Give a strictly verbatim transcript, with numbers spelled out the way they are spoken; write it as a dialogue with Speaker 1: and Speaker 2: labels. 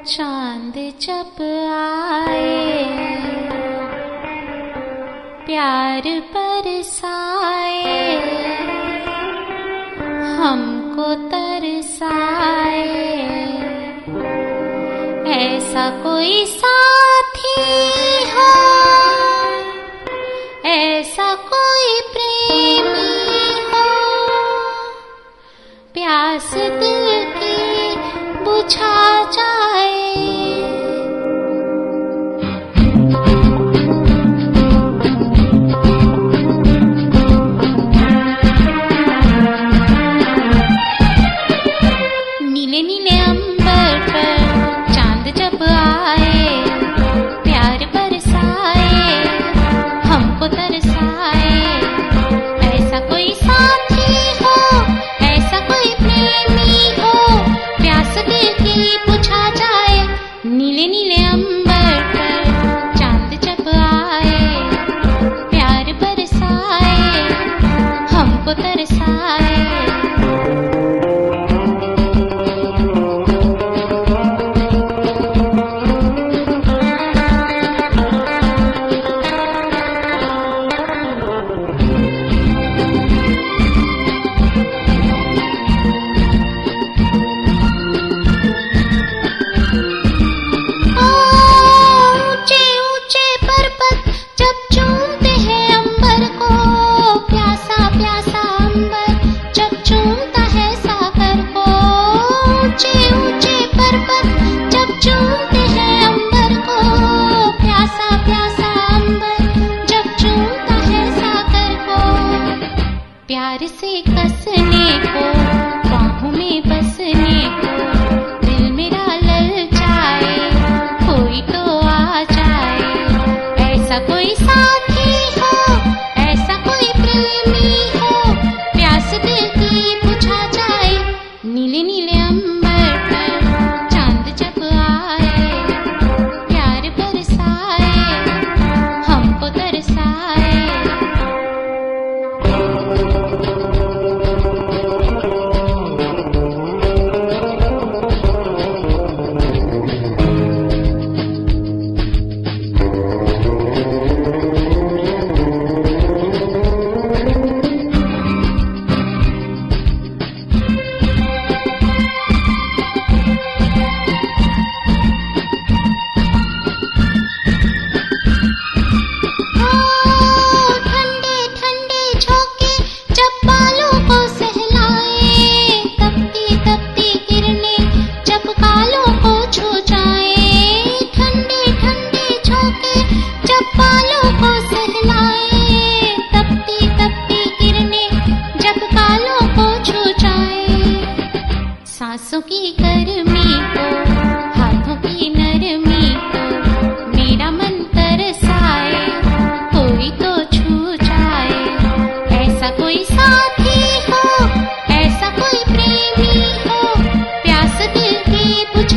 Speaker 1: चांद जब आए, प्यार बरसाए, हमको तरसाए। ऐसा कोई साथी हो, ऐसा कोई प्रेमी हो, प्यास दिल की बुझा जाए। नीले नीले अंबर पर चांद जब आए, प्यार बरसाए, हमको तरसाए। ऐसा कोई साथी हो, ऐसा कोई प्रेमी हो, प्यास दिल की बुझा जाए। नीले नीले अंबर पर चांद जब आए, प्यार बरसाए, हमको तरसाए। प्यार से कसने को, बाहों में बसने को, दिल मेरा ललचाए, कोई तो आ जाए। ऐसा कोई साथी हो, ऐसा कोई प्रेमी हो, प्यास दिल की बुझा जाए। नीले नीले अंबर पर चांद जब आए, प्यार बरसाए, हमको तरसाए। सांसों की गर्मी को, हाथों की नरमी को, मेरा मन तरसाए, कोई तो छू जाए। ऐसा कोई साथी हो, ऐसा कोई प्रेमी हो, प्यास दिल की